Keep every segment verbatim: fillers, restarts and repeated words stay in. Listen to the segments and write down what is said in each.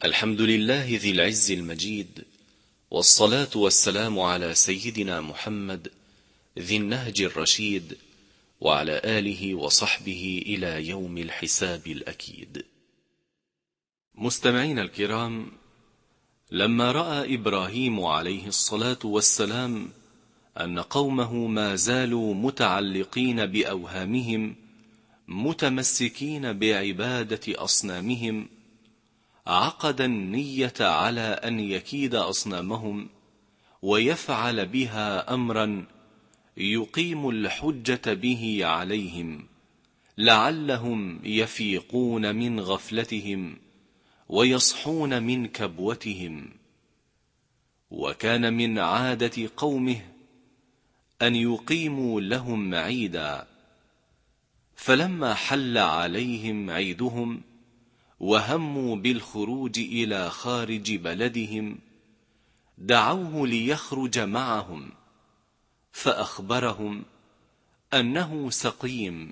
الحمد لله ذي العز المجيد، والصلاة والسلام على سيدنا محمد ذي النهج الرشيد، وعلى آله وصحبه إلى يوم الحساب الأكيد. مستمعين الكرام، لما رأى إبراهيم عليه الصلاة والسلام أن قومه ما زالوا متعلقين بأوهامهم متمسكين بعبادة أصنامهم، عقد النية على أن يكيد أصنامهم ويفعل بها أمرا يقيم الحجة به عليهم، لعلهم يفيقون من غفلتهم ويصحون من كبوتهم. وكان من عادة قومه أن يقيموا لهم عيدا، فلما حل عليهم عيدهم وهموا بالخروج إلى خارج بلدهم دعوه ليخرج معهم، فأخبرهم أنه سقيم،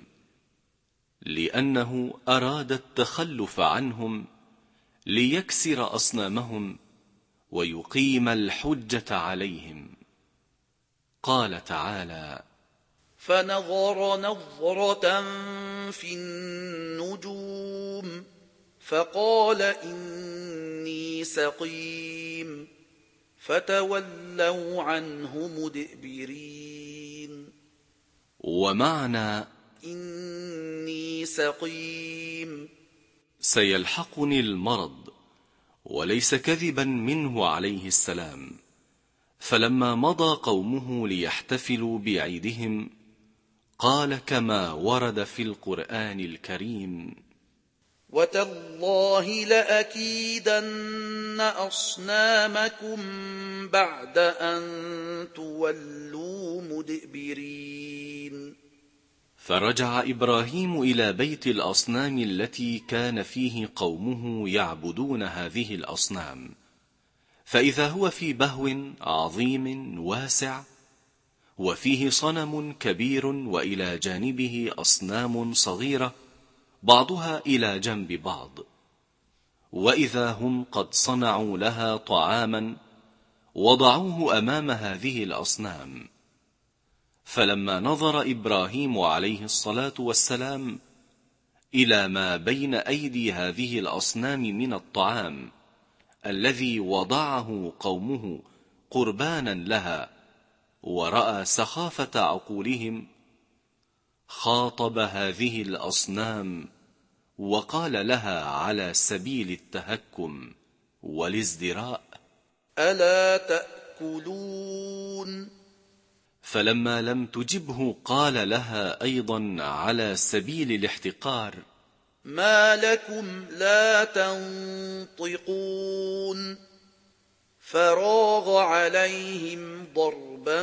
لأنه أراد التخلف عنهم ليكسر أصنامهم ويقيم الحجة عليهم. قال تعالى: فنظر نظرة في النجوم فقال إني سقيم، فتولوا عنه مدبرين. ومعنى إني سقيم سيلحقني المرض، وليس كذبا منه عليه السلام. فلما مضى قومه ليحتفلوا بعيدهم قال كما ورد في القرآن الكريم: وتالله لأكيدن أصنامكم بعد أن تولوا مدبرين. فرجع إبراهيم إلى بيت الأصنام التي كان فيه قومه يعبدون هذه الأصنام، فإذا هو في بهو عظيم واسع، وفيه صنم كبير وإلى جانبه أصنام صغيرة بعضها إلى جنب بعض، وإذا هم قد صنعوا لها طعاما وضعوه أمام هذه الأصنام. فلما نظر إبراهيم عليه الصلاة والسلام إلى ما بين أيدي هذه الأصنام من الطعام الذي وضعه قومه قربانا لها، ورأى سخافة عقولهم، خاطب هذه الأصنام وقال لها على سبيل التهكم والازدراء: ألا تأكلون؟ فلما لم تجبه قال لها أيضا على سبيل الاحتقار: ما لكم لا تنطقون؟ فراغ عليهم ضربا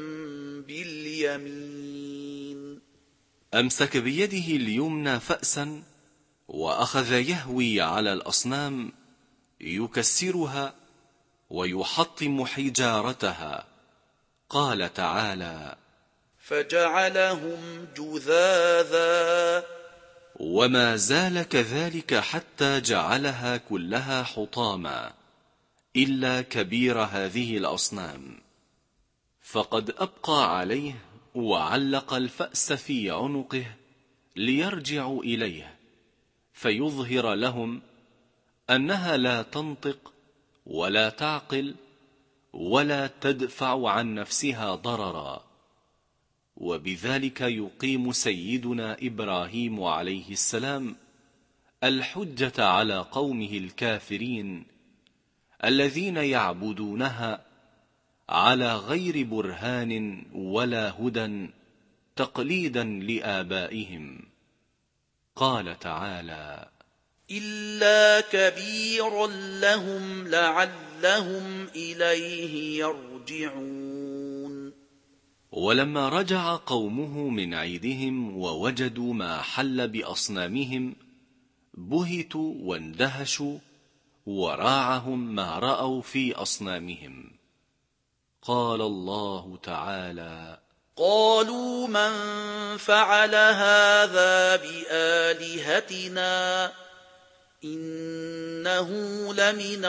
باليمين. أمسك بيده اليمنى فأسا وأخذ يهوي على الأصنام يكسرها ويحطم حجارتها. قال تعالى: فجعلهم جذاذا. وما زال كذلك حتى جعلها كلها حطاما إلا كبير هذه الأصنام، فقد أبقى عليه وعلق الفأس في عنقه ليرجعوا إليه فيظهر لهم أنها لا تنطق ولا تعقل ولا تدفع عن نفسها ضررا. وبذلك يقيم سيدنا إبراهيم عليه السلام الحجة على قومه الكافرين الذين يعبدونها على غير برهان ولا هدى تقليدا لآبائهم. قال تعالى: إلا كبيرا لهم لعلهم إليه يرجعون. ولما رجع قومه من عيدهم ووجدوا ما حل بأصنامهم بهتوا واندهشوا، وراعهم ما رأوا في أصنامهم. قال الله تعالى: قالوا من فعل هذا بآلهتنا إنه لمن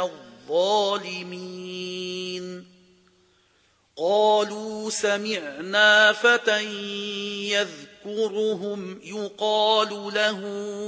الظالمين قالوا سمعنا فتى يذكرهم يقال له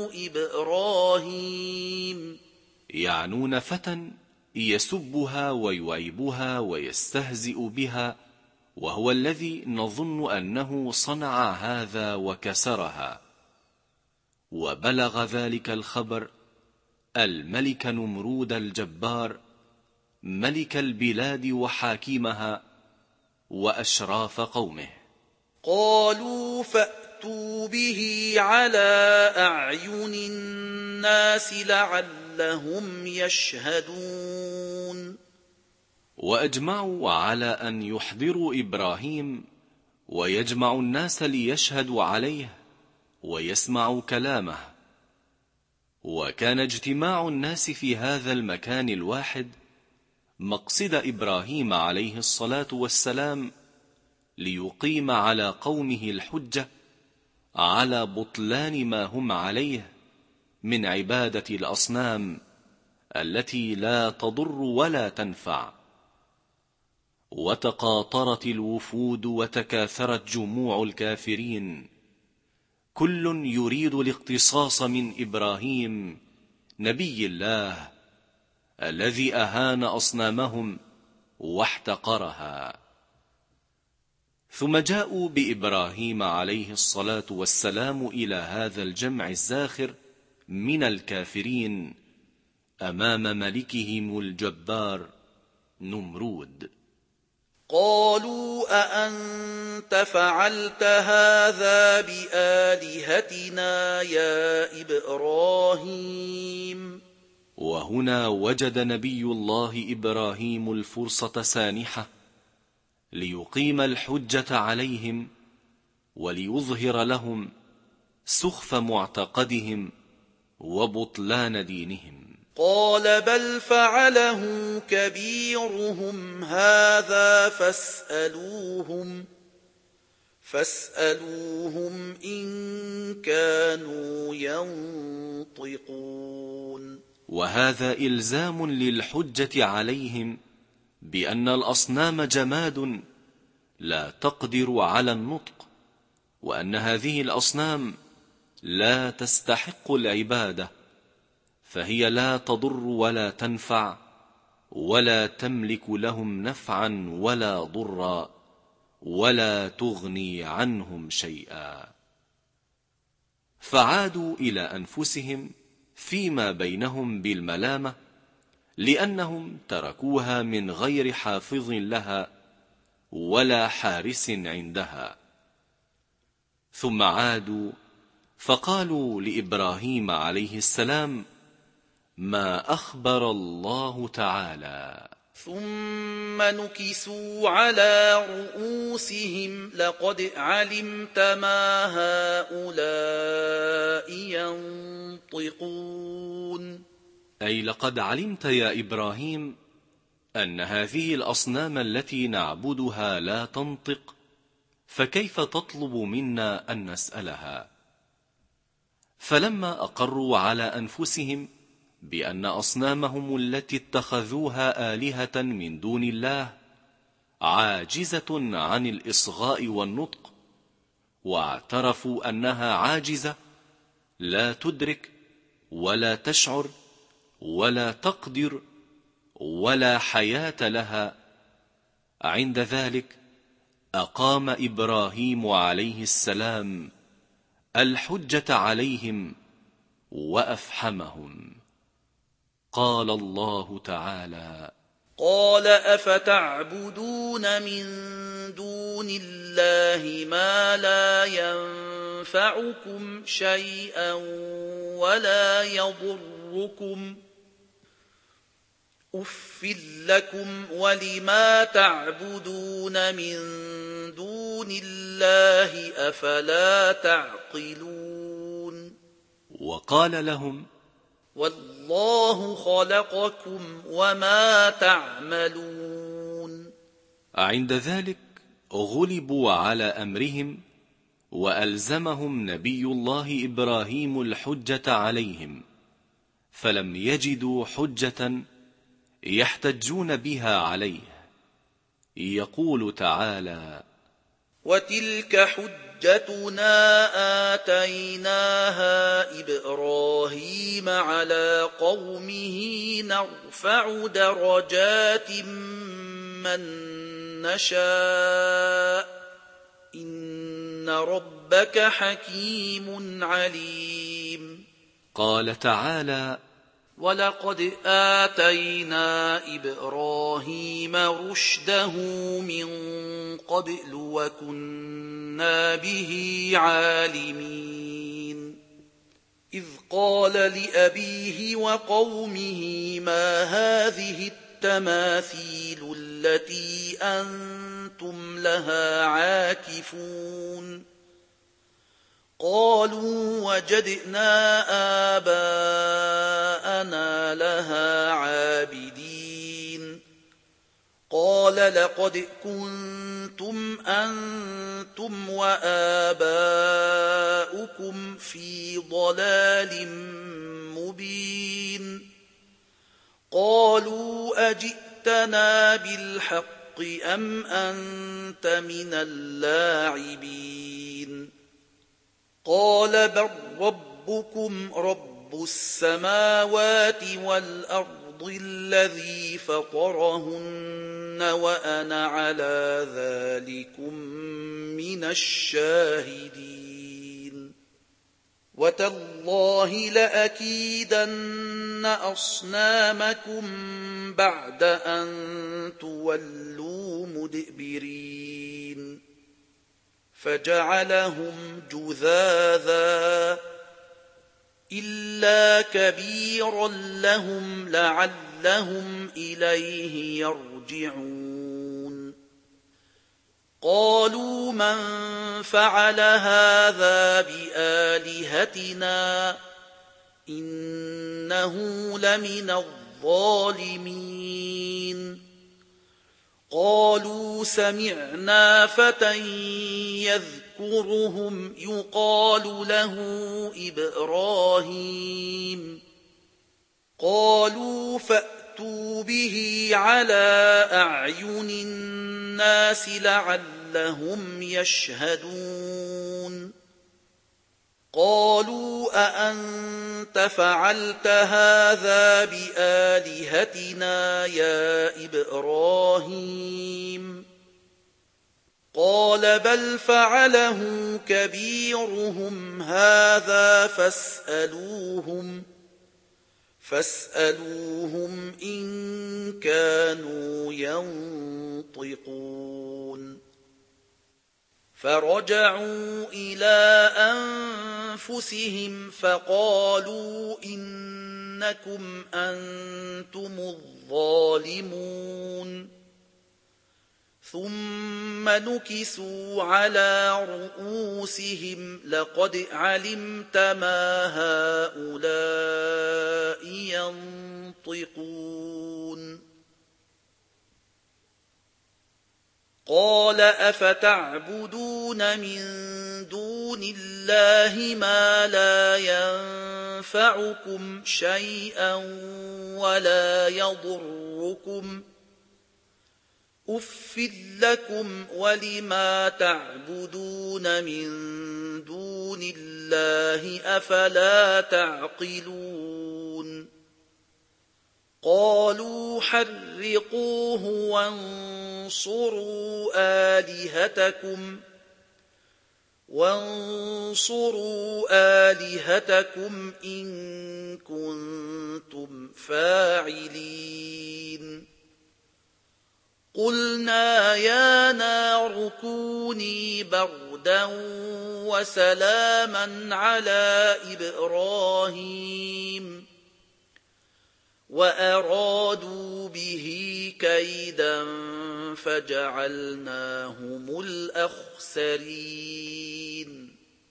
إبراهيم يعنون فتى يسبها ويعيبها ويستهزئ بها، وهو الذي نظن أنه صنع هذا وكسرها. وبلغ ذلك الخبر الملك نمرود الجبار، ملك البلاد وحاكمها وأشراف قومه. قالوا فأتوا به على أعين الناس لعلهم يشهدون. وأجمعوا على أن يحضروا إبراهيم ويجمعوا الناس ليشهدوا عليه ويسمعوا كلامه. وكان اجتماع الناس في هذا المكان الواحد مقصد إبراهيم عليه الصلاة والسلام ليقيم على قومه الحجة على بطلان ما هم عليه من عبادة الأصنام التي لا تضر ولا تنفع. وتقاطرت الوفود وتكاثرت جموع الكافرين، كل يريد الاقتصاص من إبراهيم نبي الله الذي أهان أصنامهم واحتقرها. ثم جاءوا بإبراهيم عليه الصلاة والسلام إلى هذا الجمع الزاخر من الكافرين أمام ملكهم الجبار نمرود. قالوا أأنت فعلت هذا بآلهتنا يا إبراهيم؟ وهنا وجد نبي الله إبراهيم الفرصة سانحة ليقيم الحجة عليهم وليظهر لهم سخف معتقدهم وبطلان دينهم. قال بل فعله كبيرهم هذا فاسألوهم فاسألوهم إن كانوا ينطقون. وهذا إلزام للحجة عليهم بأن الأصنام جماد لا تقدر على النطق، وأن هذه الأصنام لا تستحق العبادة، فهي لا تضر ولا تنفع ولا تملك لهم نفعا ولا ضرا ولا تغني عنهم شيئا. فعادوا إلى أنفسهم فيما بينهم بالملامة، لأنهم تركوها من غير حافظ لها ولا حارس عندها. ثم عادوا فقالوا لإبراهيم عليه السلام ما أخبر الله تعالى. ثم نكسوا على رؤوسهم لقد علمت ما هؤلاء ينطقون. أي لقد علمت يا إبراهيم أن هذه الأصنام التي نعبدها لا تنطق، فكيف تطلب منا أن نسألها؟ فلما أقروا على أنفسهم بأن أصنامهم التي اتخذوها آلهة من دون الله عاجزة عن الإصغاء والنطق، واعترفوا أنها عاجزة لا تدرك ولا تشعر ولا تقدر ولا حياة لها، عند ذلك أقام إبراهيم عليه السلام الحجة عليهم وأفحمهم. قال الله تعالى قال أفتعبدون من دون الله ما لا ينفعكم شيئا ولا يضركم أف لكم ولما تعبدون من دون الله أفلا تعقلون. وقال لهم والله خلقكم وما تعملون. عند ذلك غلبوا على أمرهم وألزمهم نبي الله إبراهيم الحجة عليهم، فلم يجدوا حجة يحتجون بها عليه. يقول تعالى: وتلك حجتنا آتيناها إبراهيم على قومه نرفع درجات من نشاء إن ربك حكيم عليم. قال تعالى: ولقد آتينا إبراهيم رشده من قبل وكنا به عالمين. إذ قال لأبيه وقومه ما هذه التماثيل التي أنتم لها عاكفون؟ قالوا وجدنا آباءنا لها عابدين. قال لقد كنتم أنتم وآباؤكم في ضلال مبين. قالوا أجئتنا بالحق أم أنت من اللاعبين؟ قال بل ربكم رب السماوات والأرض الذي فطرهن وأنا على ذلكم من الشاهدين. وتالله لأكيدن أصنامكم بعد أن تولوا مدبرين. فجعلهم جذاذا إلا كبيرا لهم لعلهم إليه يرجعون. قالوا من فعل هذا بآلهتنا إنه لمن الظالمين. قالوا سمعنا فتى يذكرهم يقال له إبراهيم. قالوا فأتوا به على أعين الناس لعلهم يشهدون. قالوا أأنت فعلت هذا بآلهتنا يا إبراهيم؟ قال بل فعله كبيرهم هذا فاسألوهم فاسألوهم إن كانوا ينطقون. فرجعوا إلى أنفسهم فقالوا إنكم أنتم الظالمون. ثم نكسوا على رؤوسهم لقد علمت ما هؤلاء ينطقون. قال أفتعبدون من دون الله ما لا ينفعكم شيئا ولا يضركم أف لكم ولما تعبدون من دون الله أفلا تعقلون. قالوا حرقوه وانصروا آلهتكم وانصروا آلهتكم إن كنتم فاعلين. قلنا يا نار كوني بردا وسلاما على إبراهيم وأرادوا به كيدا فجعلناهم الأخسرين.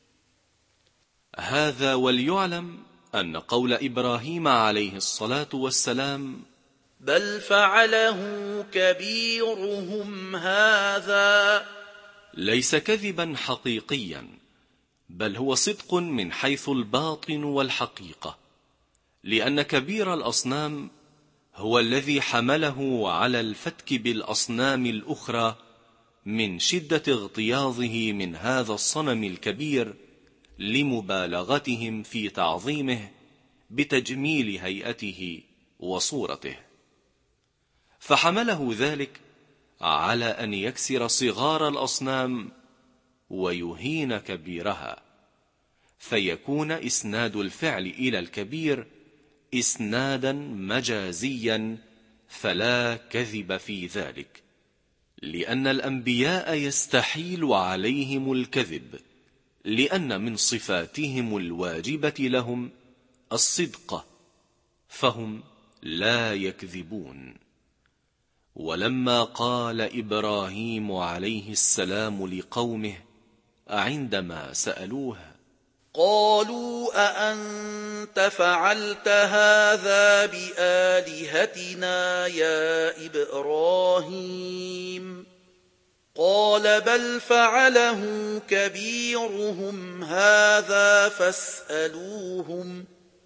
هذا وليعلم أن قول إبراهيم عليه الصلاة والسلام بل فعله كبيرهم هذا ليس كذبا حقيقيا، بل هو صدق من حيث الباطن والحقيقة، لأن كبير الأصنام هو الذي حمله على الفتك بالأصنام الأخرى من شدة اغتياظه من هذا الصنم الكبير لمبالغتهم في تعظيمه بتجميل هيئته وصورته، فحمله ذلك على أن يكسر صغار الأصنام ويهين كبيرها، فيكون إسناد الفعل إلى الكبير إسنادا مجازيا فلا كذب في ذلك، لأن الأنبياء يستحيل عليهم الكذب، لأن من صفاتهم الواجبة لهم الصدق، فهم لا يكذبون. ولما قال إبراهيم عليه السلام لقومه عندما سألوه قالوا أأنت فعلت هذا بآلهتنا يا إبراهيم؟ قال بل فعله كبيرهم هذا فاسألوهم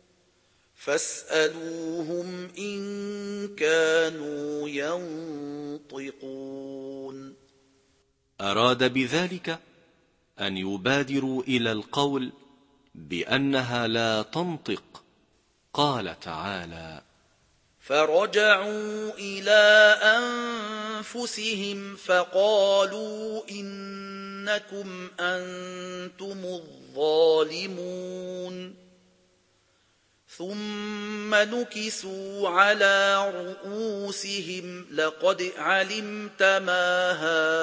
فاسألوهم إن كانوا ينطقون. أراد بذلك أن يبادروا إلى القول بأنها لا تنطق. قال تعالى فرجعوا إلى أنفسهم فقالوا إنكم أنتم الظالمون ثم نكسوا على رؤوسهم لقد علمت ما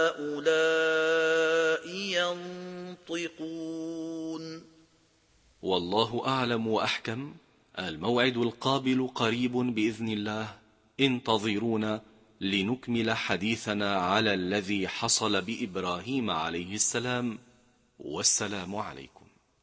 هؤلاء ينطقون. والله أعلم وأحكم. الموعد القابل قريب بإذن الله، انتظرونا لنكمل حديثنا على الذي حصل بإبراهيم عليه السلام، والسلام عليكم.